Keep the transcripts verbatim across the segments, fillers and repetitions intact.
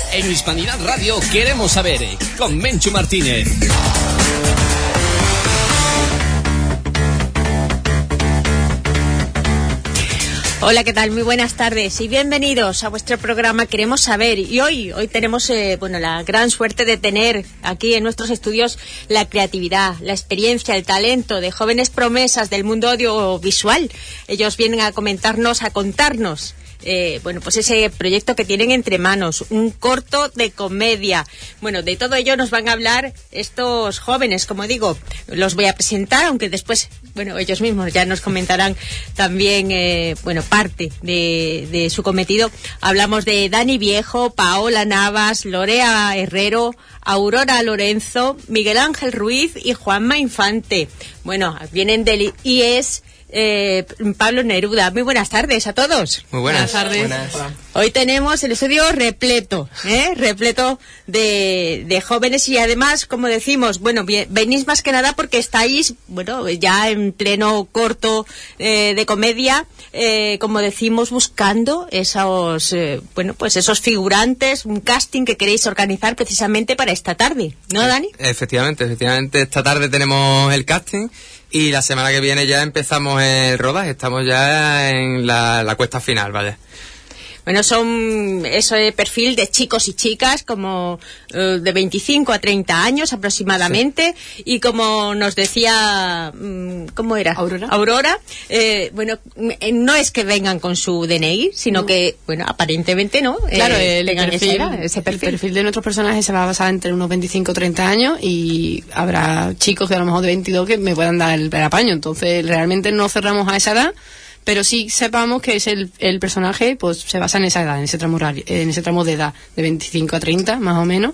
En Hispanidad Radio queremos saber, con Menchu Martínez. Hola, ¿qué tal? Muy buenas tardes y bienvenidos a vuestro programa Queremos Saber. Y hoy, hoy tenemos eh, bueno, la gran suerte de tener aquí en nuestros estudios la creatividad, la experiencia, el talento de jóvenes promesas del mundo audiovisual. Ellos vienen a comentarnos, a contarnos Eh, bueno, pues ese proyecto que tienen entre manos, un corto de comedia. Bueno, de todo ello nos van a hablar estos jóvenes, como digo. Los voy a presentar, aunque después, bueno, ellos mismos ya nos comentarán también, eh, bueno, parte de, de su cometido. Hablamos de Dani Viejo, Paola Navas, Lorea Herrero, Aurora Lorenzo, Miguel Ángel Ruiz y Juanma Infante. Bueno, vienen del I E S Eh, Pablo Neruda. Muy buenas tardes a todos. Muy buenas, buenas tardes. Buenas. Hoy tenemos el estudio repleto, ¿eh? repleto de, de jóvenes y además, como decimos, bueno, venís más que nada porque estáis, bueno, ya en pleno corto eh, de comedia, eh, como decimos, buscando esos, eh, bueno, pues esos figurantes, un casting que queréis organizar precisamente para esta tarde, ¿no, Dani? Efectivamente, efectivamente, esta tarde tenemos el casting. Y la semana que viene ya empezamos el rodaje, estamos ya en la, la cuesta final, vaya. Bueno, son ese perfil de chicos y chicas como uh, de veinticinco a treinta años aproximadamente, sí. Y como nos decía, um, ¿cómo era? Aurora. Aurora, eh, bueno, no es que vengan con su D N I, sino no. que, bueno, aparentemente no. Claro, eh, el, tengan perfil, esa edad, ese perfil. El perfil de nuestros personajes se va a basar entre unos veinticinco o treinta años y habrá chicos que a lo mejor de veintidós que me puedan dar el, el apaño, entonces realmente no cerramos a esa edad. Pero sí sepamos que es el, el personaje, pues se basa en esa edad, en ese tramo horario, en ese tramo de edad, de veinticinco a treinta, más o menos.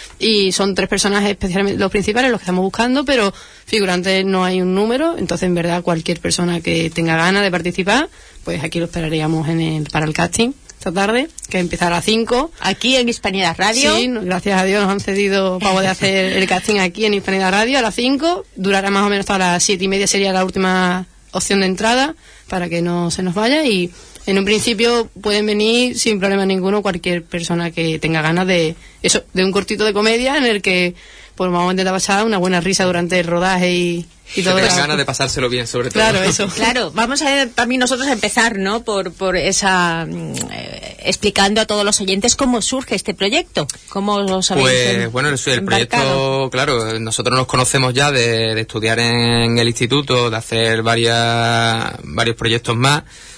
Y son tres personajes, especialmente los principales, los que estamos buscando, pero figurantes no hay un número, entonces en verdad cualquier persona que tenga ganas de participar, pues aquí lo esperaríamos en el, para el casting esta tarde, que empieza a las cinco. Aquí en Hispanidad Radio. Sí, gracias a Dios nos han cedido para poder hacer el casting aquí en Hispanidad Radio a las cinco, durará más o menos hasta las siete y media, sería la última opción de entrada para que no se nos vaya, y en un principio pueden venir sin problema ninguno cualquier persona que tenga ganas de eso, de un cortito de comedia en el que pues vamos a intentar pasar una buena risa durante el rodaje y, y todo. Que tengan ganas de pasárselo bien, sobre todo. Claro, eso. Claro, vamos a también nosotros a empezar, ¿no? Por por esa eh, explicando a todos los oyentes cómo surge este proyecto, cómo lo sabéis. Pues bueno, el, el proyecto, claro, nosotros nos conocemos ya de, de estudiar en el instituto, de hacer varias varios proyectos más.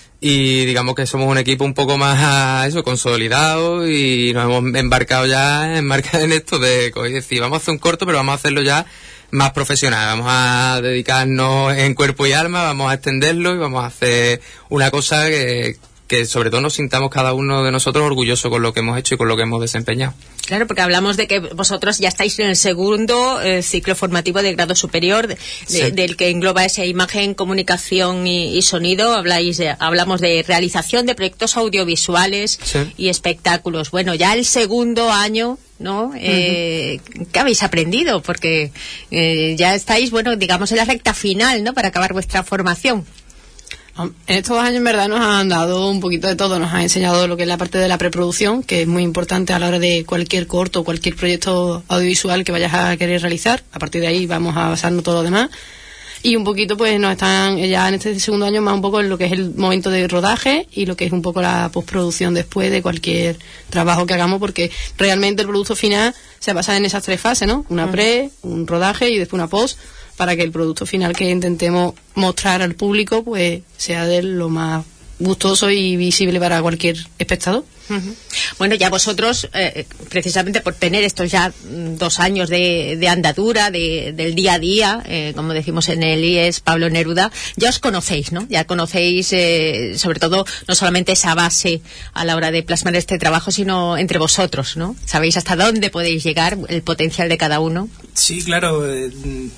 Y digamos que somos un equipo un poco más a eso, consolidado, y nos hemos embarcado ya embarcado en esto de decir, vamos a hacer un corto, pero vamos a hacerlo ya más profesional, vamos a dedicarnos en cuerpo y alma, vamos a extenderlo y vamos a hacer una cosa que, que sobre todo nos sintamos cada uno de nosotros orgullosos con lo que hemos hecho y con lo que hemos desempeñado. Claro, porque hablamos de que vosotros ya estáis en el segundo eh, ciclo formativo de grado superior, de, sí. de, del que engloba esa imagen, comunicación y, y sonido. Habláis de, hablamos de realización de proyectos audiovisuales, sí. y espectáculos. Bueno, ya el segundo año, ¿no? Eh, uh-huh. ¿Qué habéis aprendido? Porque eh, ya estáis, bueno, digamos en la recta final, ¿no? Para acabar vuestra formación. En estos años en verdad nos han dado un poquito de todo, nos han enseñado lo que es la parte de la preproducción, que es muy importante a la hora de cualquier corto o cualquier proyecto audiovisual que vayas a querer realizar. A partir de ahí vamos a basarnos todo lo demás. Y un poquito pues nos están ya en este segundo año más un poco en lo que es el momento de rodaje y lo que es un poco la postproducción después de cualquier trabajo que hagamos, porque realmente el producto final se basa en esas tres fases, ¿no? Una pre, un rodaje y después una post, para que el producto final que intentemos mostrar al público pues sea de lo más gustoso y visible para cualquier espectador. Uh-huh. Bueno, ya vosotros, eh, precisamente por tener estos ya mm, dos años de, de andadura, de, del día a día, eh, como decimos en el I E S Pablo Neruda, ya os conocéis, ¿no? Ya conocéis, eh, sobre todo, no solamente esa base a la hora de plasmar este trabajo, sino entre vosotros, ¿no? Sabéis hasta dónde podéis llegar, el potencial de cada uno. Sí, claro. Eh,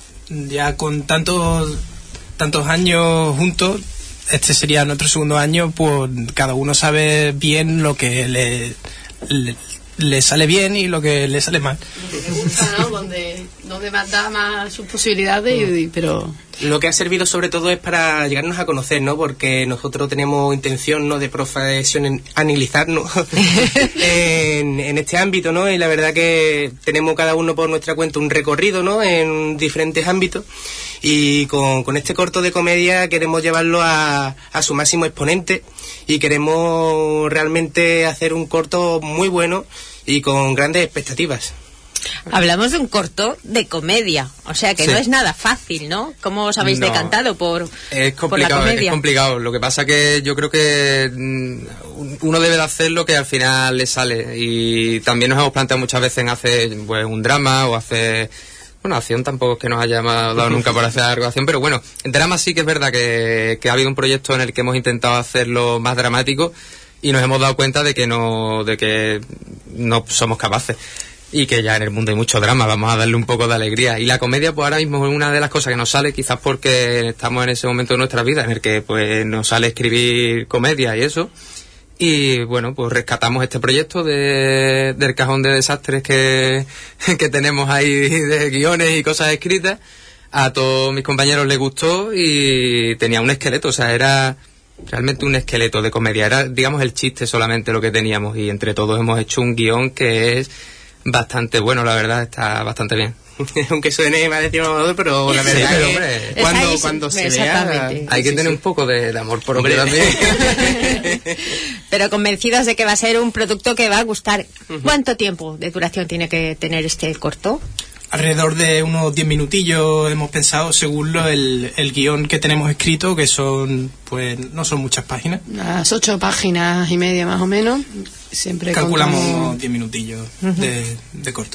ya con tantos tantos años juntos, este sería nuestro segundo año, pues cada uno sabe bien lo que le, le le sale bien y lo que le sale mal. Lo que te gusta, ¿no? Donde, donde más da más sus posibilidades, y, pero... Lo que ha servido sobre todo es para llegarnos a conocer, ¿no? Porque nosotros tenemos intención, ¿no?, de profesionalizarnos en, en este ámbito, ¿no? Y la verdad que tenemos cada uno por nuestra cuenta un recorrido, ¿no?, en diferentes ámbitos, y con, con este corto de comedia queremos llevarlo a, a su máximo exponente, y queremos realmente hacer un corto muy bueno y con grandes expectativas. Hablamos de un corto de comedia, o sea que sí. No es nada fácil, ¿no? ¿Cómo os habéis no, decantado por, es complicado, por la comedia? Es complicado, lo que pasa que yo creo que uno debe de hacer lo que al final le sale, y también nos hemos planteado muchas veces en hacer pues, un drama o hacer... Bueno, acción tampoco es que nos haya dado nunca por hacer algo de acción, pero bueno, en drama sí que es verdad que, que ha habido un proyecto en el que hemos intentado hacerlo más dramático y nos hemos dado cuenta de que no, de que no somos capaces. Y que ya en el mundo hay mucho drama, vamos a darle un poco de alegría. Y la comedia, pues ahora mismo es una de las cosas que nos sale, quizás porque estamos en ese momento de nuestra vida en el que pues nos sale escribir comedia y eso. Y bueno, pues rescatamos este proyecto de, del cajón de desastres que, que tenemos ahí de guiones y cosas escritas. A todos mis compañeros les gustó y tenía un esqueleto, o sea, era realmente un esqueleto de comedia. Era, digamos, el chiste solamente lo que teníamos, y entre todos hemos hecho un guión que es bastante bueno, la verdad, está bastante bien. Aunque suene más de mamador, pero la verdad sí, pero, hombre, que cuando, es, cuando se vea hay que sí, tener sí. un poco de, de amor por hombre también. Pero convencidos de que va a ser un producto que va a gustar. Uh-huh. ¿Cuánto tiempo de duración tiene que tener este corto? Alrededor de unos diez minutillos hemos pensado, según lo, el, el guión que tenemos escrito, que son, pues, no son muchas páginas. Unas ocho páginas y media más o menos. Siempre calculamos contamos... diez minutillos uh-huh. de, de corto.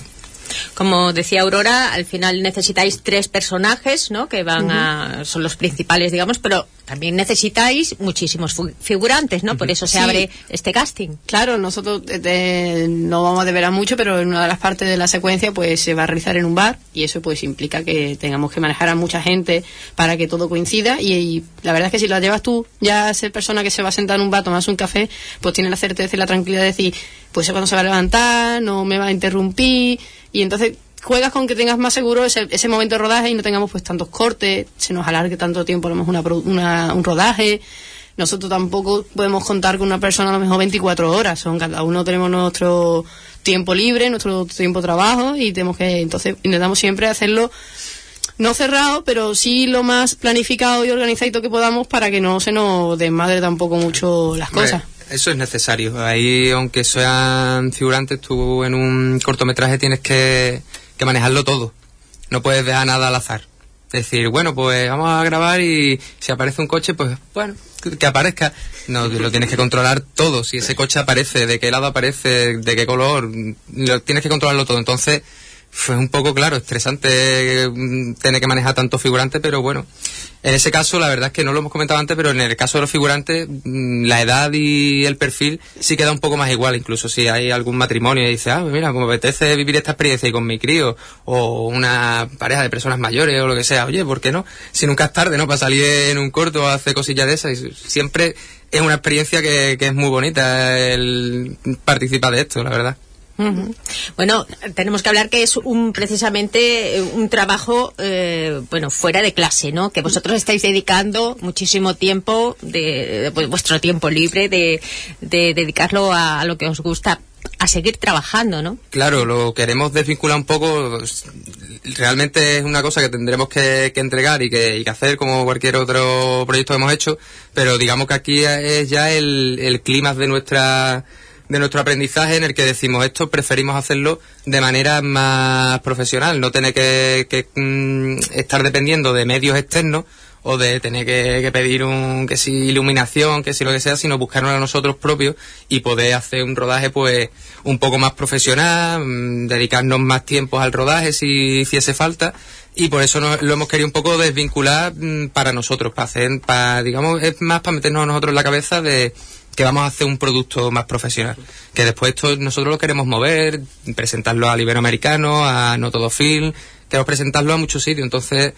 Como decía Aurora, al final necesitáis tres personajes, ¿no?, que van a, son los principales, digamos, pero también necesitáis muchísimos figurantes, ¿no? Por eso se sí. abre este casting. Claro, nosotros eh, no vamos a develar mucho, pero en una de las partes de la secuencia pues se va a realizar en un bar, y eso pues implica que tengamos que manejar a mucha gente para que todo coincida, y, y la verdad es que si la llevas tú, ya ser persona que se va a sentar en un bar a tomarse un café, pues tiene la certeza y la tranquilidad de decir, pues sé cuándo se va a levantar, no me va a interrumpir, y entonces juegas con que tengas más seguro ese, ese momento de rodaje y no tengamos pues tantos cortes, se nos alargue tanto tiempo a lo mejor una, una, un rodaje. Nosotros tampoco podemos contar con una persona a lo mejor veinticuatro horas, son cada uno tenemos nuestro tiempo libre, nuestro tiempo de trabajo, y tenemos que, entonces intentamos siempre hacerlo no cerrado, pero sí lo más planificado y organizado que podamos, para que no se nos desmadre tampoco mucho las cosas. Bueno, eso es necesario. Ahí, aunque sean figurantes, tú en un cortometraje tienes que, que manejarlo todo. No puedes dejar nada al azar. Decir, bueno, pues vamos a grabar y si aparece un coche, pues bueno, que, que aparezca. No, lo tienes que controlar todo. Si ese coche aparece, de qué lado aparece, de qué color, lo tienes que controlarlo todo. Entonces, fue un poco, claro, estresante tener que manejar tantos figurantes, pero bueno, en ese caso la verdad es que no lo hemos comentado antes, pero en el caso de los figurantes la edad y el perfil sí queda un poco más igual. Incluso si hay algún matrimonio y dice, ah, mira, como me apetece vivir esta experiencia y con mi crío, o una pareja de personas mayores o lo que sea, oye, ¿por qué no? Si nunca es tarde, ¿no?, para salir en un corto o hacer cosillas de esas. Y siempre es una experiencia que, que es muy bonita el participar de esto, la verdad. Uh-huh. Bueno, tenemos que hablar que es un precisamente un trabajo eh, bueno, fuera de clase, ¿no? Que vosotros estáis dedicando muchísimo tiempo de, de vuestro tiempo libre de, de dedicarlo a, a lo que os gusta, a seguir trabajando, ¿no? Claro, lo queremos desvincular un poco. Realmente es una cosa que tendremos que, que entregar y que, y que hacer como cualquier otro proyecto que hemos hecho, pero digamos que aquí es ya el, el clímax de nuestra de nuestro aprendizaje, en el que decimos esto preferimos hacerlo de manera más profesional, no tener que, que mm, estar dependiendo de medios externos o de tener que, que pedir un que si iluminación, que si lo que sea, sino buscarnos a nosotros propios y poder hacer un rodaje pues un poco más profesional, mmm, dedicarnos más tiempo al rodaje si hiciese falta, y por eso no, lo hemos querido un poco desvincular mmm, para nosotros, para hacer, para, digamos, es más para meternos a nosotros en la cabeza de que vamos a hacer un producto más profesional, que después esto nosotros lo queremos mover, presentarlo al Iberoamericano, a No Todo Film, queremos presentarlo a muchos sitios. Entonces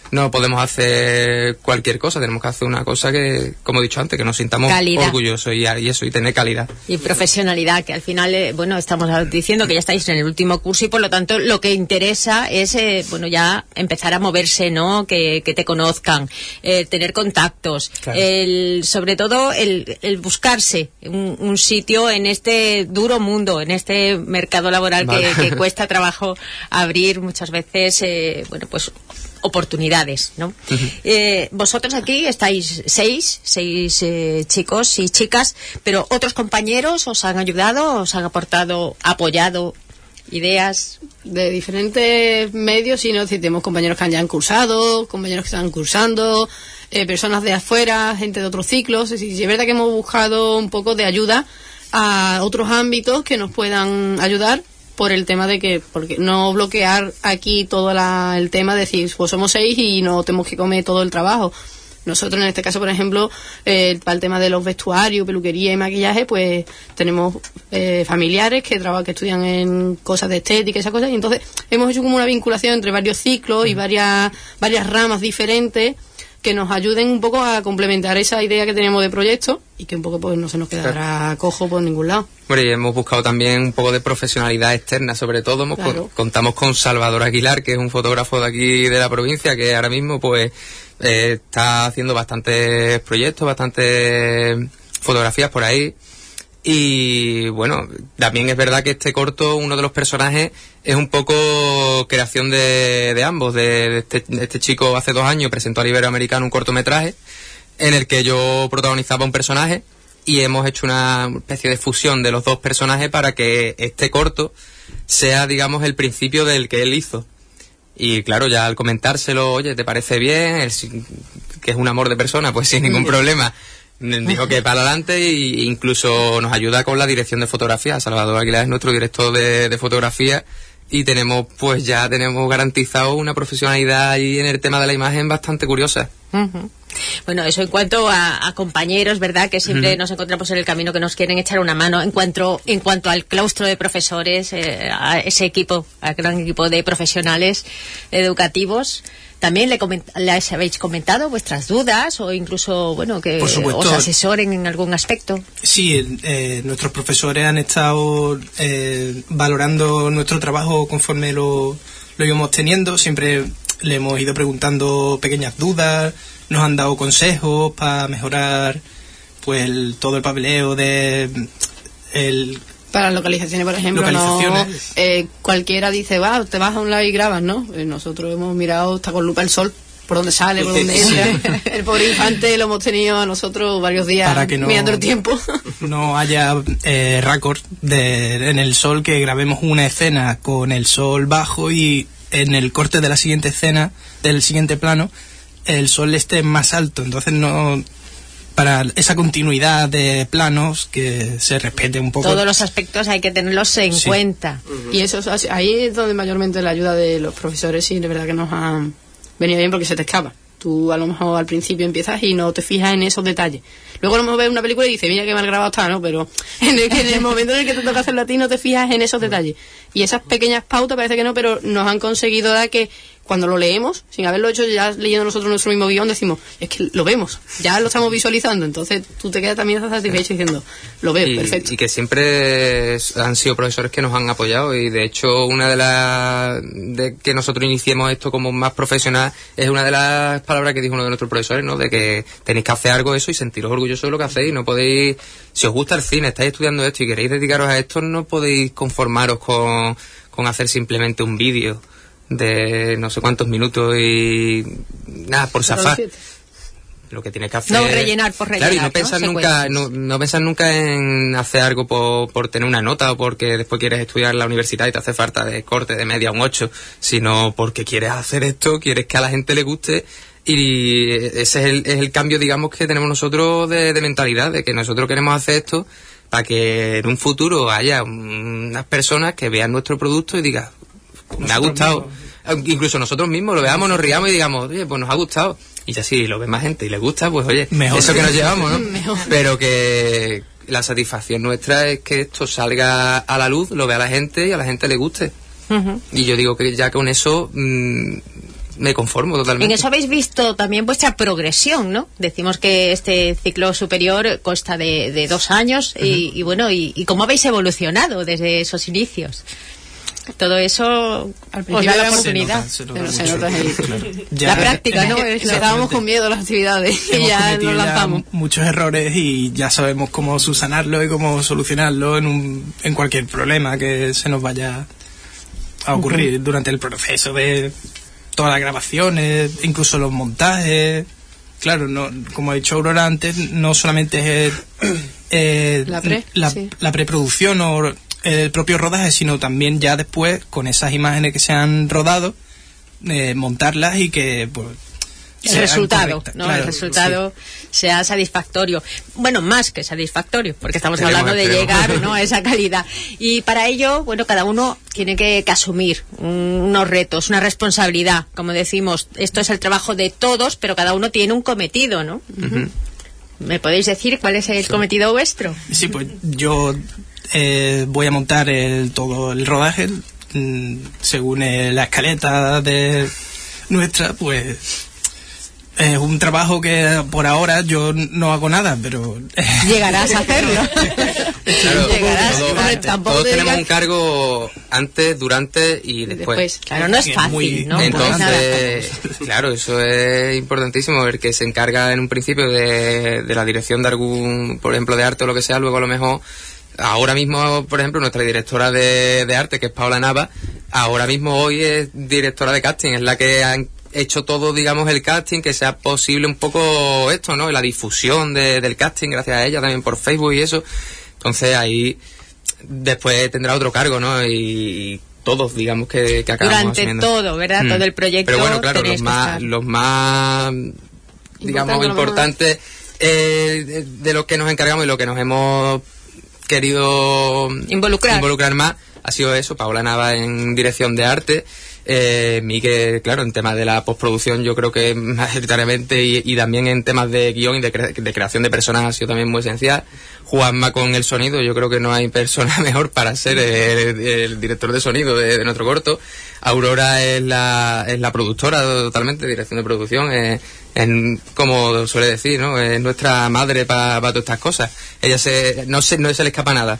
no podemos hacer cualquier cosa, tenemos que hacer una cosa que, como he dicho antes, que nos sintamos calidad. orgullosos y, y eso, y tener calidad. Y profesionalidad, que al final, eh, bueno, estamos diciendo que ya estáis en el último curso y por lo tanto lo que interesa es, eh, bueno, ya empezar a moverse, ¿no? Que, que te conozcan, eh, tener contactos, claro. el, sobre todo el, el buscarse un, un sitio en este duro mundo, en este mercado laboral vale. que, que cuesta trabajo abrir muchas veces, eh, bueno, pues oportunidades, ¿no? Uh-huh. Eh, vosotros aquí estáis seis, seis eh, chicos y chicas, pero otros compañeros os han ayudado, os han aportado, apoyado ideas de diferentes medios, y no, si tenemos compañeros que han ya han cursado, compañeros que están cursando, eh, personas de afuera, gente de otros ciclos. Es, es verdad que hemos buscado un poco de ayuda a otros ámbitos que nos puedan ayudar, por el tema de que, porque no bloquear aquí todo la, el tema de decir, pues somos seis y no tenemos que comer todo el trabajo. Nosotros en este caso, por ejemplo, eh, para el tema de los vestuarios, peluquería y maquillaje, pues tenemos eh, familiares que trabajan, que estudian en cosas de estética y esas cosas, y entonces hemos hecho como una vinculación entre varios ciclos y varias, varias ramas diferentes que nos ayuden un poco a complementar esa idea que tenemos de proyecto y que un poco pues no se nos quedará claro. cojo por ningún lado. Bueno, y hemos buscado también un poco de profesionalidad externa, sobre todo hemos claro. con, contamos con Salvador Aguilar, que es un fotógrafo de aquí de la provincia, que ahora mismo pues eh, está haciendo bastantes proyectos, bastantes fotografías por ahí. Y bueno, también es verdad que este corto, uno de los personajes, es un poco creación de, de ambos. De, de, este, de este chico hace dos años presentó al Iberoamericano un cortometraje en el que yo protagonizaba un personaje, y hemos hecho una especie de fusión de los dos personajes para que este corto sea, digamos, el principio del que él hizo. Y claro, ya al comentárselo, oye, ¿te parece bien? El, que es un amor de persona, pues sin ningún problema. Dijo que para adelante, e incluso nos ayuda con la dirección de fotografía. Salvador Aguilar es nuestro director de, de fotografía, y tenemos, pues ya tenemos garantizado una profesionalidad ahí en el tema de la imagen bastante curiosa. Uh-huh. Bueno, eso en cuanto a, a compañeros, ¿verdad? Que siempre uh-huh. nos encontramos en el camino que nos quieren echar una mano. En cuanto, en cuanto al claustro de profesores, eh, a ese equipo, al gran equipo de profesionales educativos, ¿también le coment- les habéis comentado vuestras dudas o incluso, bueno, que os asesoren en algún aspecto? Sí, eh, nuestros profesores han estado eh, valorando nuestro trabajo conforme lo, lo íbamos teniendo. Siempre le hemos ido preguntando pequeñas dudas, nos han dado consejos para mejorar pues el, todo el papeleo de el para localizaciones, por ejemplo, localizaciones. no eh, cualquiera dice, va, te vas a un lado y grabas, ¿no? Eh, nosotros hemos mirado hasta con lupa el sol, por dónde sale, por dónde entra. El pobre infante lo hemos tenido a nosotros varios días para que no, mirando el tiempo. No haya eh, récord de, en el sol, que grabemos una escena con el sol bajo y en el corte de la siguiente escena, del siguiente plano, el sol esté más alto. Entonces no... para esa continuidad de planos, que se respete un poco. Todos los aspectos hay que tenerlos en sí. cuenta. Uh-huh. Y eso ahí es donde mayormente la ayuda de los profesores, sí, de verdad que nos han venido bien, porque se te escapa. Tú a lo mejor al principio empiezas y no te fijas en esos detalles. Luego a lo mejor ves una película y dices, mira qué mal grabado está, ¿no? Pero en el, en el momento en el que te toca hacerlo a ti no te fijas en esos detalles. Y esas pequeñas pautas parece que no, pero nos han conseguido dar que cuando lo leemos, sin haberlo hecho, ya leyendo nosotros nuestro mismo guión, decimos, es que lo vemos, ya lo estamos visualizando. Entonces tú te quedas también satisfecho diciendo, lo veo, y, perfecto. Y que siempre han sido profesores que nos han apoyado, y de hecho una de las de que nosotros iniciemos esto como más profesional es una de las palabras que dijo uno de nuestros profesores, ¿no? De que tenéis que hacer algo de eso y sentiros orgullosos de lo que hacéis. No podéis, si os gusta el cine, estáis estudiando esto y queréis dedicaros a esto, no podéis conformaros con, con hacer simplemente un vídeo de no sé cuántos minutos y nada, por zafar. Lo que tienes que hacer, no rellenar por rellenar, claro, y no pensar ¿no? nunca no, no pensar nunca en hacer algo por, por tener una nota, o porque después quieres estudiar en la universidad y te hace falta de corte de media un ocho, sino porque quieres hacer esto, quieres que a la gente le guste. Y ese es el, es el cambio, digamos, que tenemos nosotros de, de mentalidad, de que nosotros queremos hacer esto para que en un futuro haya unas personas que vean nuestro producto y digan, me ha gustado. Incluso nosotros mismos lo veamos, nos riamos y digamos, oye, pues nos ha gustado. Y ya si lo ve más gente y le gusta, pues oye, mejor. Eso que nos llevamos, ¿no? Mejor. Pero que la satisfacción nuestra es que esto salga a la luz, lo vea la gente y a la gente le guste. Uh-huh. Y yo digo que ya con eso, mmm, me conformo totalmente. En eso habéis visto también vuestra progresión, ¿no? Decimos que este ciclo superior consta de, de dos años uh-huh. y, y bueno, y, y cómo habéis evolucionado desde esos inicios. Todo eso al os da la oportunidad. Se nota, se nota, se nota claro. La práctica, ¿no? Estábamos con miedo a las actividades y ya nos lanzamos. Muchos errores y ya sabemos cómo subsanarlo y cómo solucionarlo en, un, en cualquier problema que se nos vaya a ocurrir uh-huh. durante el proceso de todas las grabaciones, incluso los montajes. Claro, no, como ha dicho Aurora antes, no solamente es eh, la, pre, la, sí. la preproducción o el propio rodaje, sino también ya después, con esas imágenes que se han rodado, eh, montarlas y que pues, el resultado, ¿no? Claro, el resultado sí. sea satisfactorio. Bueno, más que satisfactorio, porque estamos Queremos, hablando de queremos. llegar, ¿no?, a esa calidad. Y para ello, bueno, cada uno tiene que, que asumir unos retos, una responsabilidad. Como decimos, esto es el trabajo de todos, pero cada uno tiene un cometido, ¿no? Uh-huh. ¿Me podéis decir cuál es el sí. cometido vuestro? Sí, pues yo eh, voy a montar el, todo el rodaje mm, según eh, la escaleta de nuestra, pues es un trabajo que por ahora yo no hago nada, pero llegarás a hacerlo. Claro, llegarás. Todo, Hombre, todos tenemos digas... un cargo antes, durante y después. después claro, no es fácil, muy, ¿no? Entonces, claro, eso es importantísimo, el que se encarga en un principio de, de la dirección de algún, por ejemplo, de arte o lo que sea, luego a lo mejor, ahora mismo, por ejemplo, nuestra directora de, de arte, que es Paula Nava, ahora mismo hoy es directora de casting, es la que ha hecho todo, digamos, el casting, que sea posible un poco esto, ¿no? La difusión de, del casting, gracias a ella, también por Facebook y eso. Entonces ahí después tendrá otro cargo, ¿no? Y, y todos, digamos, que, que acabamos durante asumiendo. todo, ¿verdad? Mm. Todo el proyecto. Pero bueno, claro, los más, los más, digamos, importantes eh, de, de los que nos encargamos y lo que nos hemos querido involucrar, involucrar más ha sido eso, Paula Nava en dirección de arte. Eh, Miguel, claro, en temas de la postproducción yo creo que mayoritariamente y, y también en temas de guión y de, cre- de creación de personas ha sido también muy esencial. Juanma con el sonido, yo creo que no hay persona mejor para ser el, el director de sonido de, de nuestro corto. Aurora es la, es la productora totalmente, dirección de producción, es, es como suele decir, ¿no? Es nuestra madre para pa todas estas cosas. Ella se, no se, no se le escapa nada.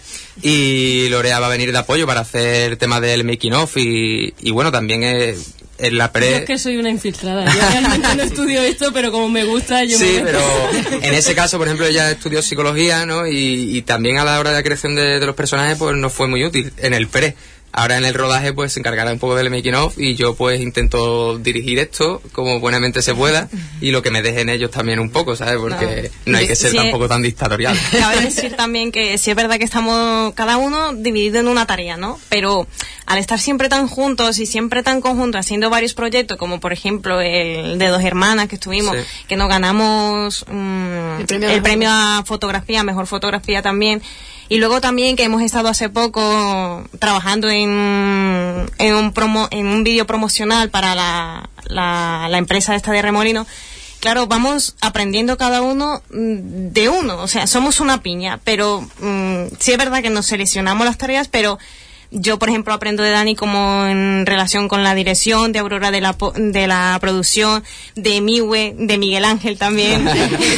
Y Lorea va a venir de apoyo para hacer temas del making of y, y bueno, también es, en la pre... Yo es que soy una infiltrada. Yo realmente no estudio esto, pero como me gusta, yo sí, me... Sí, pero en ese caso, por ejemplo, ella estudió psicología, ¿no? Y, y también a la hora de la creación de, de los personajes, pues nos fue muy útil en el pre. Ahora en el rodaje pues se encargará un poco del making of y yo pues intento dirigir esto como buenamente se pueda y lo que me dejen ellos también un poco, ¿sabes? Porque no, no hay que ser sí, tampoco tan dictatorial. Cabe decir también que sí es verdad que estamos cada uno dividido en una tarea, ¿no? Pero al estar siempre tan juntos y siempre tan conjuntos haciendo varios proyectos, como por ejemplo el de Dos Hermanas que estuvimos, sí. que nos ganamos um, el, premio, el premio a fotografía, mejor fotografía también. Y luego también que hemos estado hace poco trabajando en, en un promo, en un vídeo promocional para la, la, la empresa esta de Remolino. Claro, vamos aprendiendo cada uno de uno, o sea, somos una piña, pero um, sí es verdad que nos seleccionamos las tareas, pero yo, por ejemplo, aprendo de Dani como en relación con la dirección, de Aurora de la de la producción, de Miwe, de Miguel Ángel también.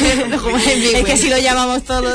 Es que así lo llamamos todos.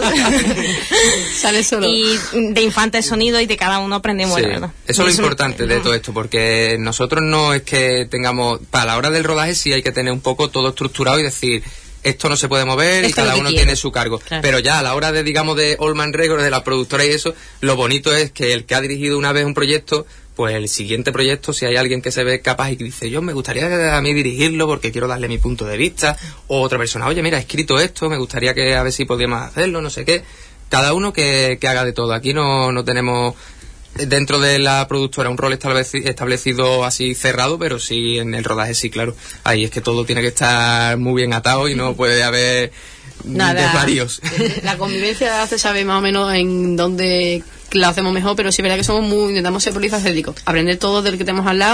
Sale solo. Y de Infante de Sonido y de cada uno aprendemos, sí. la verdad. Eso es lo importante de todo esto, porque nosotros no es que tengamos, para la hora del rodaje sí hay que tener un poco todo estructurado y decir... esto no se puede mover y cada uno quiero. tiene su cargo. Claro. Pero ya a la hora de, digamos, de Allman Records, de la productora y eso, lo bonito es que el que ha dirigido una vez un proyecto, pues el siguiente proyecto, si hay alguien que se ve capaz y que dice, yo me gustaría a mí dirigirlo porque quiero darle mi punto de vista, o otra persona, oye, mira, he escrito esto, me gustaría que a ver si podíamos hacerlo, no sé qué. Cada uno que, que haga de todo. Aquí no, no tenemos... dentro de la productora un rol estableci- establecido así cerrado, pero sí en el rodaje sí, claro. Ahí es que todo tiene que estar muy bien atado y no puede haber nada desvaríos. La convivencia se sabe más o menos en dónde la hacemos mejor, pero sí es verdad que somos muy, intentamos ser polifacéticos, aprender todo del que tenemos al lado,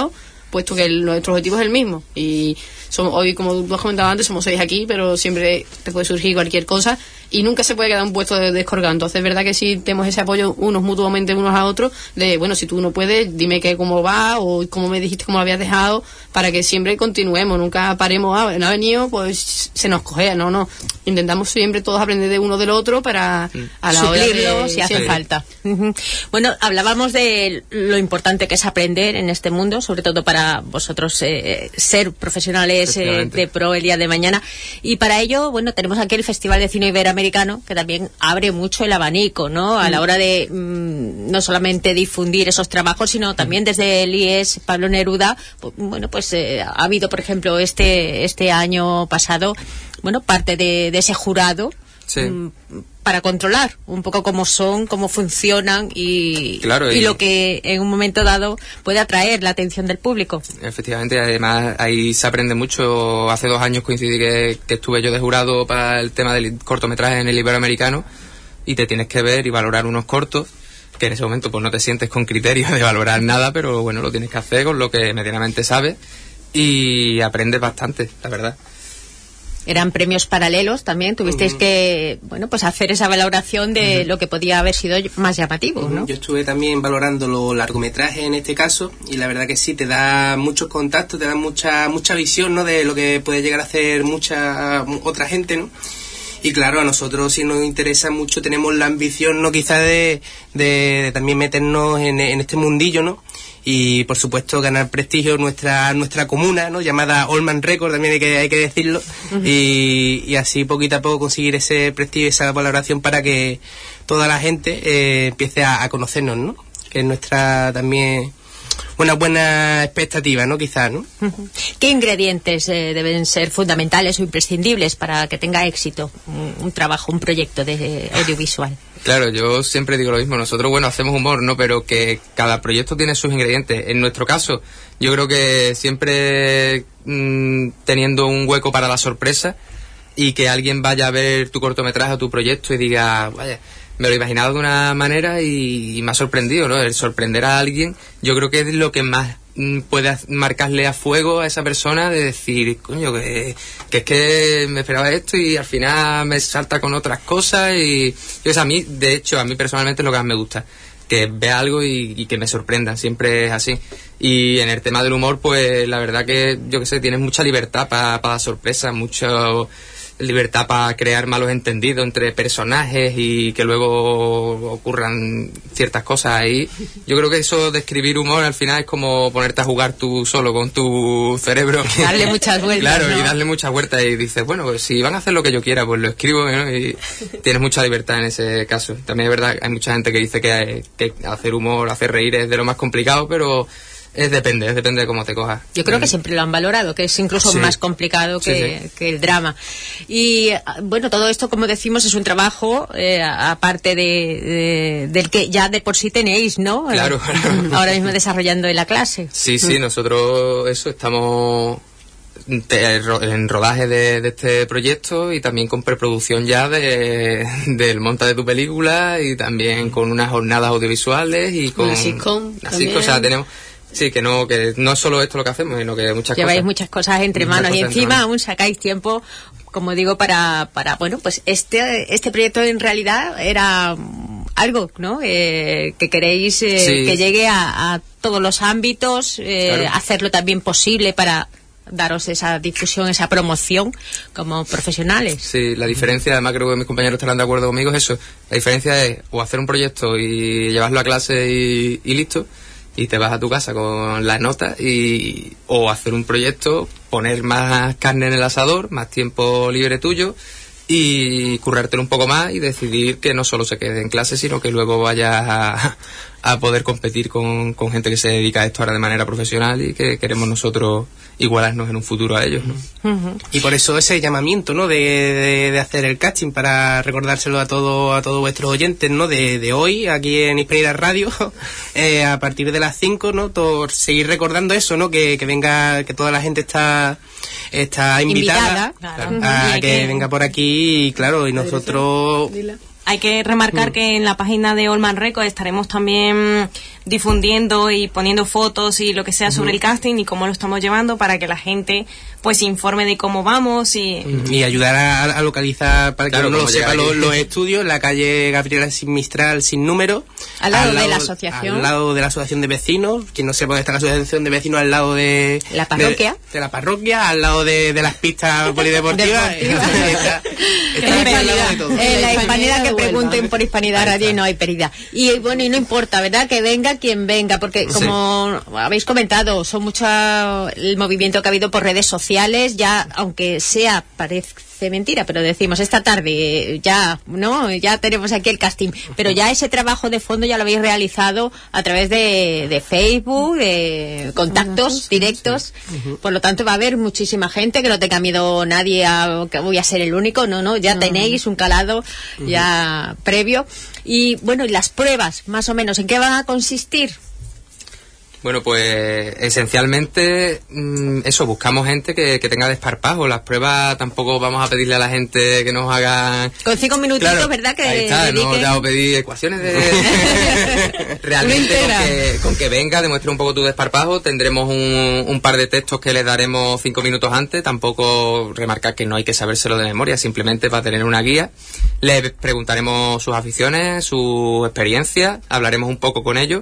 puesto que el, nuestro objetivo es el mismo. Y somos, hoy, como tú has comentado antes, somos seis aquí, pero siempre te puede surgir cualquier cosa y nunca se puede quedar un puesto de descolgado. Entonces es verdad que sí tenemos ese apoyo unos mutuamente unos a otros, de bueno, si tú no puedes, dime que cómo va o cómo me dijiste cómo lo habías dejado, para que siempre continuemos, nunca paremos, ah, no ha venido, pues se nos cogea, no, no. Intentamos siempre todos aprender de uno del otro para a la hora suplirlo de, si hace sí. falta. Uh-huh. Bueno, hablábamos de lo importante que es aprender en este mundo, sobre todo para vosotros eh, ser profesionales eh, de pro el día de mañana, y para ello, bueno, tenemos aquí el Festival de Cine Iberoamericano, que también abre mucho el abanico, ¿no? A la hora de mmm, no solamente difundir esos trabajos, sino también desde el I E S Pablo Neruda, pues, bueno, pues eh, ha habido, por ejemplo, este este año pasado, bueno, parte de, de ese jurado. Sí. Mmm, para controlar un poco cómo son, cómo funcionan y, claro, y, y lo que en un momento dado puede atraer la atención del público. Efectivamente, además ahí se aprende mucho. Hace dos años coincidí que, que estuve yo de jurado para el tema del cortometraje en el Iberoamericano, y te tienes que ver y valorar unos cortos que en ese momento pues no te sientes con criterio de valorar nada, pero bueno, lo tienes que hacer con lo que medianamente sabes y aprendes bastante, la verdad. Eran premios paralelos también, tuvisteis uh-huh. que, bueno, pues hacer esa valoración de uh-huh. lo que podía haber sido más llamativo, ¿no? Yo estuve también valorando los largometrajes en este caso, y la verdad que sí, te da muchos contactos, te da mucha mucha visión, ¿no?, de lo que puede llegar a hacer mucha otra gente, ¿no? Y claro, a nosotros sí nos interesa mucho, tenemos la ambición, ¿no?, quizá de, de, de también meternos en, en este mundillo, ¿no? Y por supuesto ganar prestigio en nuestra nuestra comuna, ¿no?, llamada Allman Record, también hay que hay que decirlo. Uh-huh. y, y así poquito a poco conseguir ese prestigio, esa valoración para que toda la gente eh, empiece a, a conocernos, ¿no?, que es nuestra también una buena expectativa, ¿no?, quizás, ¿no? Uh-huh. ¿Qué ingredientes eh, deben ser fundamentales o imprescindibles para que tenga éxito un, un trabajo, un proyecto de audiovisual? Claro, yo siempre digo lo mismo. Nosotros, bueno, hacemos humor, ¿no?, pero que cada proyecto tiene sus ingredientes. En nuestro caso, yo creo que siempre mmm, teniendo un hueco para la sorpresa, y que alguien vaya a ver tu cortometraje o tu proyecto y diga, vaya, me lo he imaginado de una manera y, y me ha sorprendido, ¿no? El sorprender a alguien, yo creo que es lo que más mm, puede marcarle a fuego a esa persona, de decir, coño, que, que es que me esperaba esto y al final me salta con otras cosas. Y pues a mí, de hecho, a mí personalmente es lo que más me gusta, que vea algo y, y que me sorprendan, siempre es así. Y en el tema del humor, pues la verdad que, yo qué sé, tienes mucha libertad para pa dar sorpresas, mucho libertad para crear malos entendidos entre personajes y que luego ocurran ciertas cosas ahí. Yo creo que eso de escribir humor al final es como ponerte a jugar tú solo con tu cerebro. Darle muchas vueltas. Claro, ¿no? Y darle muchas vueltas y dices, bueno, pues si van a hacer lo que yo quiera, pues lo escribo, ¿no? Y tienes mucha libertad en ese caso. También es verdad, hay mucha gente que dice que, que hacer humor, hacer reír es de lo más complicado, pero es depende, es depende de cómo te cojas. Yo creo que siempre lo han valorado, que es incluso sí. más complicado que, sí, sí. que el drama. Y bueno, todo esto, como decimos, es un trabajo eh, aparte de, de del que ya de por sí tenéis, ¿no? Claro, claro. Ahora mismo desarrollando en la clase. Sí, sí, nosotros eso estamos en rodaje de, de este proyecto y también con preproducción ya de del monta de tu película, y también con unas jornadas audiovisuales y con una sitcom. Una sitcom, o sea, tenemos Sí, que no que no es solo esto lo que hacemos, sino que muchas Lleváis cosas. muchas cosas entre muchas manos cosas y encima entre aún sacáis tiempo, como digo, para, para bueno, pues este este proyecto en realidad era algo, ¿no? Eh, que queréis eh, sí. que llegue a, a todos los ámbitos, eh, claro. hacerlo también posible para daros esa difusión, esa promoción como profesionales. Sí, la diferencia, además creo que mis compañeros estarán de acuerdo conmigo, es eso. La diferencia es o hacer un proyecto y llevarlo a clase y, y listo, y te vas a tu casa con las notas, y o hacer un proyecto, poner más carne en el asador, más tiempo libre tuyo, y currártelo un poco más y decidir que no solo se quede en clase, sino que luego vayas a, a poder competir con, con gente que se dedica a esto ahora de manera profesional y que queremos nosotros igualarnos en un futuro a ellos, ¿no? Uh-huh. Y por eso ese llamamiento, ¿no?, de, de, de hacer el casting, para recordárselo a todo, a todos vuestros oyentes, ¿no?, de, de hoy aquí en Hispanidad Radio, eh, a partir de las cinco, ¿no?, por seguir recordando eso, ¿no?, que, que venga, que toda la gente está está invitada, invitada claro. a uh-huh. que, que venga por aquí, y claro, y nosotros... Hay que remarcar mm. que en la página de Allman Records estaremos también difundiendo y poniendo fotos y lo que sea sobre uh-huh. el casting y cómo lo estamos llevando para que la gente pues se informe de cómo vamos y... Uh-huh. Y ayudar a, a localizar, para claro, que uno lo sepa, los, los estudios, la calle Gabriela Sin Mistral Sin Número. Al lado, al lado de la asociación. Al lado de la asociación de vecinos. Quien no sepa dónde está la asociación de vecinos, al lado de... La parroquia. De, de la parroquia, al lado de, de las pistas polideportivas. está, está en la hispanidad que pregunten por hispanidad, allí no hay pérdida. Y bueno, y no importa, ¿verdad? Que venga quien venga, porque como sí. habéis comentado, son mucho el movimiento que ha habido por redes sociales, ya aunque sea, parece mentira, pero decimos esta tarde ya, ¿no? Ya tenemos aquí el casting, pero ya ese trabajo de fondo ya lo habéis realizado a través de, de Facebook, de contactos directos, por lo tanto va a haber muchísima gente, que no tenga miedo nadie a que voy a ser el único, no, no, ya tenéis un calado ya previo. Y bueno, y las pruebas, más o menos, ¿en qué van a consistir? Bueno, pues esencialmente mm, eso, buscamos gente que, que tenga desparpajo. Las pruebas tampoco vamos a pedirle a la gente que nos haga... Con cinco minutitos, claro, ¿verdad? Que ahí está, dediquen... no te hago pedir ecuaciones de... Realmente con que, con que venga, demuestre un poco tu desparpajo, tendremos un, un par de textos que les daremos cinco minutos antes, tampoco remarcar que no hay que sabérselo de memoria, simplemente para tener una guía. Les preguntaremos sus aficiones, su experiencia, hablaremos un poco con ellos.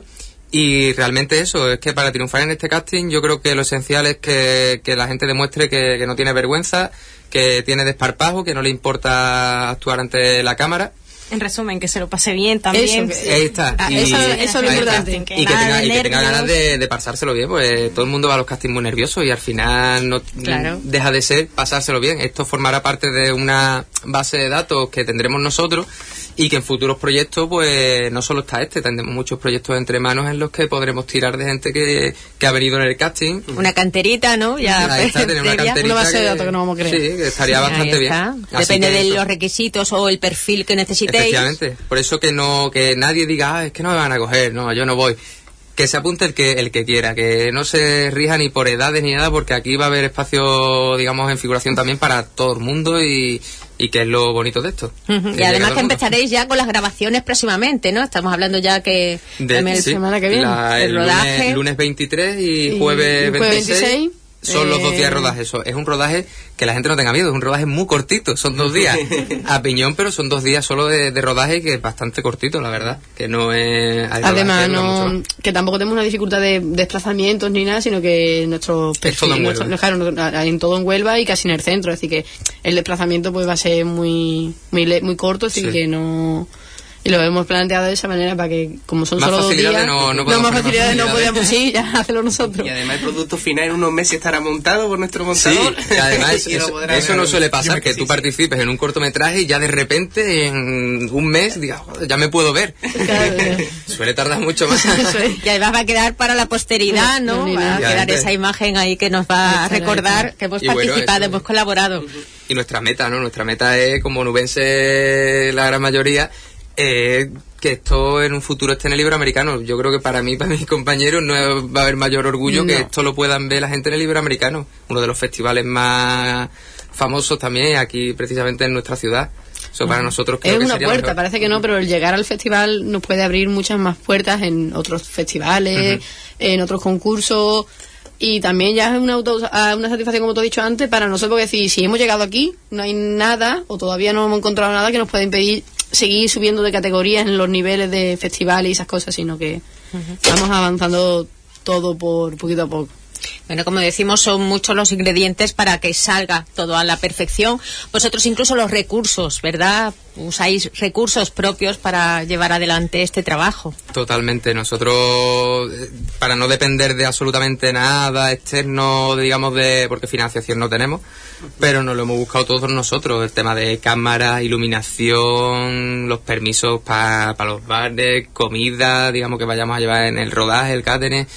Y realmente eso, es que para triunfar en este casting yo creo que lo esencial es que, que la gente demuestre que, que no tiene vergüenza, que tiene desparpajo, que no le importa actuar ante la cámara. En resumen, que se lo pase bien también. Eso, ahí está. Ah, y, eso, eso es lo importante. Y que tenga, y que tenga ganas de, de pasárselo bien, pues todo el mundo va a los castings muy nervioso y al final no claro. deja de ser pasárselo bien. Esto formará parte de una base de datos que tendremos nosotros y que en futuros proyectos, pues no solo está este, tendremos muchos proyectos entre manos en los que podremos tirar de gente que, que ha venido en el casting. Una canterita, ¿no? Ya ahí está, tener una canterita una base de datos que no vamos a creer. Sí, que estaría bastante bien. Depende de los requisitos o el perfil que necesitéis. Efectivamente, por eso que no que nadie diga, ah, es que no me van a coger, no, yo no voy. Que se apunte el que el que quiera, que no se rija ni por edades ni nada, porque aquí va a haber espacio, digamos, en figuración también para todo el mundo y, y que es lo bonito de esto. Uh-huh. Y además que empezaréis ya con las grabaciones próximamente, ¿no? Estamos hablando ya que de, la sí, semana que viene, la, el, el rodaje. Lunes, lunes veintitrés y, y jueves veintiséis. Son los dos días de rodaje. Eso es un rodaje que la gente no tenga miedo, es un rodaje muy cortito, son dos días a piñón, pero son dos días solo de, de rodaje que es bastante cortito, la verdad, que no es... Además, no, que tampoco tenemos una dificultad de desplazamientos ni nada, sino que nuestro perfil, en, nuestro, claro, en todo en Huelva y casi en el centro, es decir que el desplazamiento pues va a ser muy muy, muy corto, así sí. que no... Y lo hemos planteado de esa manera para que, como son más solo dos días, no, no, no más facilidades no podíamos ir, ya hacerlo nosotros. Y además el producto final en unos meses estará montado por nuestro montador. Sí, y además eso, eso, eso no suele pasar, que, que tú sí, participes sí. en un cortometraje y ya de repente en un mes digas, joder, ya me puedo ver. Claro, suele tardar mucho más. Y además va a quedar para la posteridad, ¿no? Va a quedar esa imagen ahí que nos va a recordar que hemos y participado, bueno, hemos colaborado. Y nuestra meta, ¿no? Nuestra meta es, como nubense la gran mayoría, Eh, que esto en un futuro esté en el Iberoamericano. Yo creo que para mí, para mis compañeros, no va a haber mayor orgullo no. que esto lo puedan ver la gente en el Iberoamericano, uno de los festivales más famosos también aquí precisamente en nuestra ciudad. Eso para nosotros creo es que una sería puerta, mejor. Parece que no, pero el llegar al festival nos puede abrir muchas más puertas en otros festivales, uh-huh. en otros concursos. Y también ya es una, auto, una satisfacción, como te he dicho antes, para nosotros, porque si, si hemos llegado aquí, no hay nada, o todavía no hemos encontrado nada que nos pueda impedir seguir subiendo de categorías en los niveles de festivales y esas cosas, sino que uh-huh. estamos avanzando todo por poquito a poco. Bueno, como decimos, son muchos los ingredientes para que salga todo a la perfección. Vosotros incluso los recursos, ¿verdad? Usáis recursos propios para llevar adelante este trabajo. Totalmente. Nosotros, para no depender de absolutamente nada externo, digamos, de porque financiación no tenemos, pero nos lo hemos buscado todos nosotros. El tema de cámaras, iluminación, los permisos para pa los bares, comida, digamos, que vayamos a llevar en el rodaje, el catering...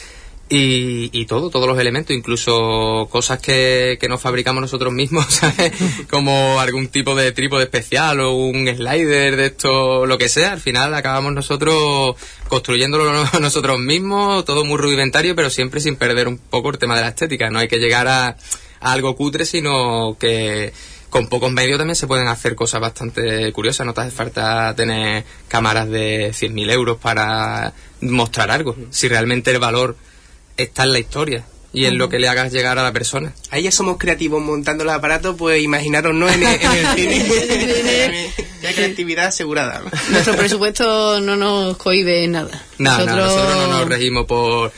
Y, y todo, todos los elementos, incluso cosas que, que nos fabricamos nosotros mismos, ¿sabes? Como algún tipo de trípode especial o un slider de esto, lo que sea. Al final acabamos nosotros construyéndolo nosotros mismos, todo muy rudimentario, pero siempre sin perder un poco el tema de la estética. No hay que llegar a, a algo cutre, sino que con pocos medios también se pueden hacer cosas bastante curiosas. No te hace falta tener cámaras de cien mil euros para mostrar algo, si realmente el valor está en la historia y en lo que le hagas llegar a la persona. Ahí ya somos creativos montando los aparatos, pues imaginaros, ¿no? En el, en el cine. Ya creatividad asegurada. Nuestro presupuesto no nos cohíbe nada. No, nosotros... no, nosotros no nos regimos por...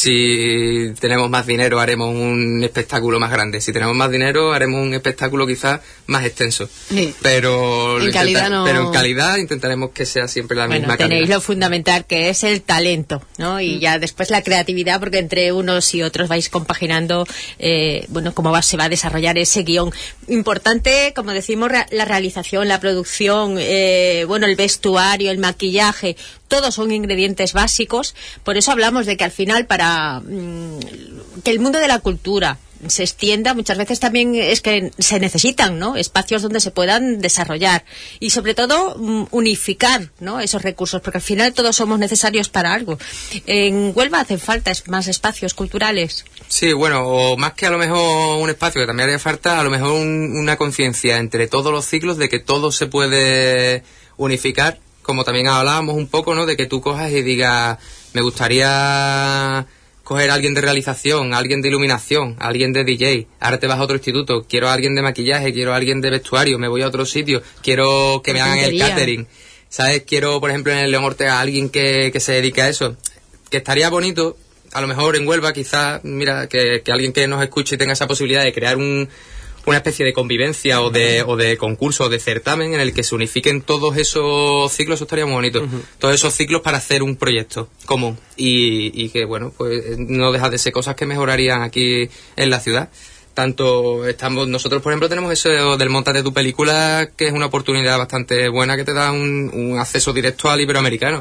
Si tenemos más dinero haremos un espectáculo más grande. Si tenemos más dinero haremos un espectáculo quizás más extenso. Sí. Pero, en calidad no... pero en calidad intentaremos que sea siempre la bueno, misma tenéis calidad. Lo fundamental que es el talento, ¿no? Y mm. ya después la creatividad, porque entre unos y otros vais compaginando, eh, bueno, cómo va, se va a desarrollar ese guión. Importante, como decimos, la realización, la producción, eh, bueno, el vestuario, el maquillaje. Todos son ingredientes básicos, por eso hablamos de que al final para mmm, que el mundo de la cultura se extienda, muchas veces también es que se necesitan, ¿no?, espacios donde se puedan desarrollar y sobre todo um, unificar, ¿no?, esos recursos, porque al final todos somos necesarios para algo. En Huelva hacen falta más espacios culturales. Sí, bueno, o más que a lo mejor un espacio, que también haría falta, a lo mejor un, una conciencia entre todos los ciclos de que todo se puede unificar. Como también hablábamos un poco, ¿no?, de que tú cojas y digas, me gustaría coger a alguien de realización, a alguien de iluminación, a alguien de D J, ahora te vas a otro instituto, quiero a alguien de maquillaje, quiero a alguien de vestuario, me voy a otro sitio, quiero que me hagan el catering, ¿sabes? Quiero, por ejemplo, en el León Ortega a alguien que, que se dedique a eso, que estaría bonito, a lo mejor en Huelva quizás, mira, que, que alguien que nos escuche tenga esa posibilidad de crear un... una especie de convivencia o de, o de concurso o de certamen en el que se unifiquen todos esos ciclos, eso estaría muy bonito. Uh-huh. Todos esos ciclos para hacer un proyecto común y, y que, bueno, pues no deja de ser cosas que mejorarían aquí en la ciudad. Tanto estamos, nosotros por ejemplo tenemos eso del Móntate tu película, que es una oportunidad bastante buena que te da un, un acceso directo al iberoamericano.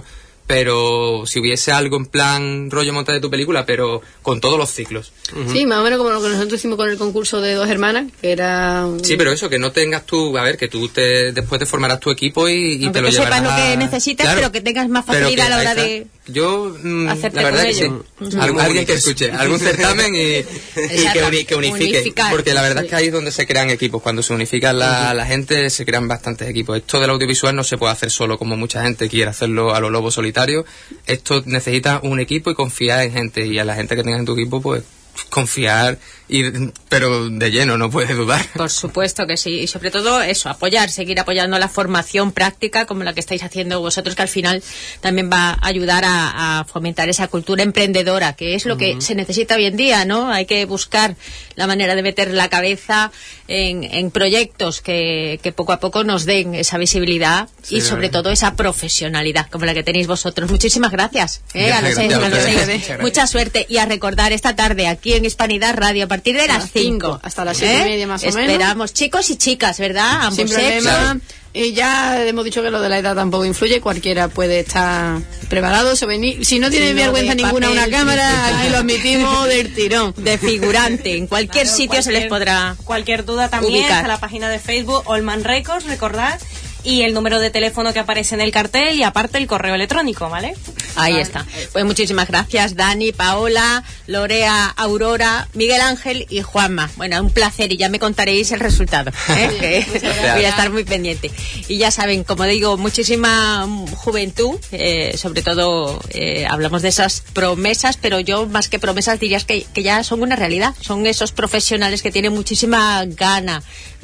Pero si hubiese algo en plan rollo Móntate tu película, pero con todos los ciclos. Uh-huh. Sí, más o menos como lo que nosotros hicimos con el concurso de Dos Hermanas, que era... Sí, pero eso, que no tengas tú, a ver, que tú te después te formarás tu equipo y, y te lo que llevarás sepas lo que a... necesitas, claro, pero que tengas más facilidad a la hora está. de... Yo, mmm, hacerte la verdad con que ello. sí. Uh-huh. Algún, alguien que escuche, algún certamen y, y que, uni, que unifique. Unificar. Porque la verdad sí. es que ahí es donde se crean equipos. Cuando se unifican la, uh-huh. la gente, se crean bastantes equipos. Esto del audiovisual no se puede hacer solo, como mucha gente quiere hacerlo a lo lobo solitario. Esto necesita un equipo y confiar en gente. Y a la gente que tengas en tu equipo, pues confiar, y, pero de lleno, no puedes dudar. Por supuesto que sí, y sobre todo eso, apoyar, seguir apoyando la formación práctica como la que estáis haciendo vosotros, que al final también va a ayudar a, a fomentar esa cultura emprendedora, que es lo uh-huh. que se necesita hoy en día, ¿no? Hay que buscar la manera de meter la cabeza en, en proyectos que, que poco a poco nos den esa visibilidad sí, y sobre todo esa profesionalidad como la que tenéis vosotros. Muchísimas gracias, ¿eh? a los seis, a los seis. Mucha suerte, y a recordar esta tarde aquí en Hispanidad Radio a partir de las cinco hasta las siete ¿eh? y media más o Esperamos, menos. Esperamos chicos y chicas, ¿verdad? Ambos sin problema. Y ya hemos dicho que lo de la edad tampoco influye, cualquiera puede estar preparado. Se venir. Si no tiene si vergüenza no ninguna papel, una cámara, aquí lo admitimos del tirón. De figurante, en cualquier claro, sitio cualquier, se les podrá cualquier duda también ubicar. Está la página de Facebook Allman Records, recordad, y el número de teléfono que aparece en el cartel y aparte el correo electrónico, ¿vale? Ahí vale. está. Pues muchísimas gracias, Dani, Paola, Lorea, Aurora, Miguel Ángel y Juanma. Bueno, un placer, y ya me contaréis el resultado, ¿eh? que voy a estar muy pendiente. Y ya saben, como digo, muchísima juventud, eh, sobre todo eh, hablamos de esas promesas, pero yo más que promesas diría que, que ya son una realidad. Son esos profesionales que tienen muchísima gana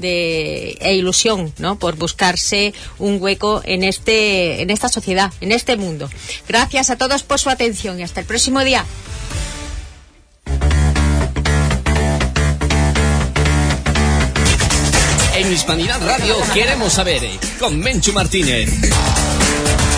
de, e ilusión, ¿no?, por buscarse un hueco en este en esta sociedad, en este mundo. Gracias a todos por su atención y hasta el próximo día. En Hispanidad Radio queremos saber, con Menchu Martínez.